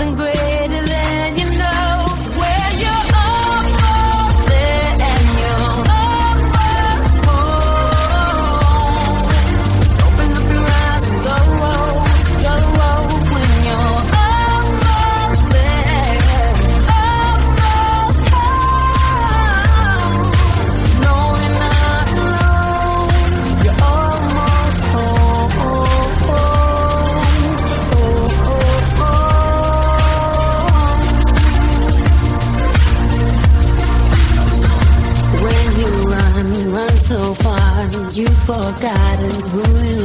something greater than you know. Where you're almost there and you're almost home. Just open up your eyes and go when you're almost there, almost home. No, you're not alone. You're almost home. When you run so far, you've forgotten who you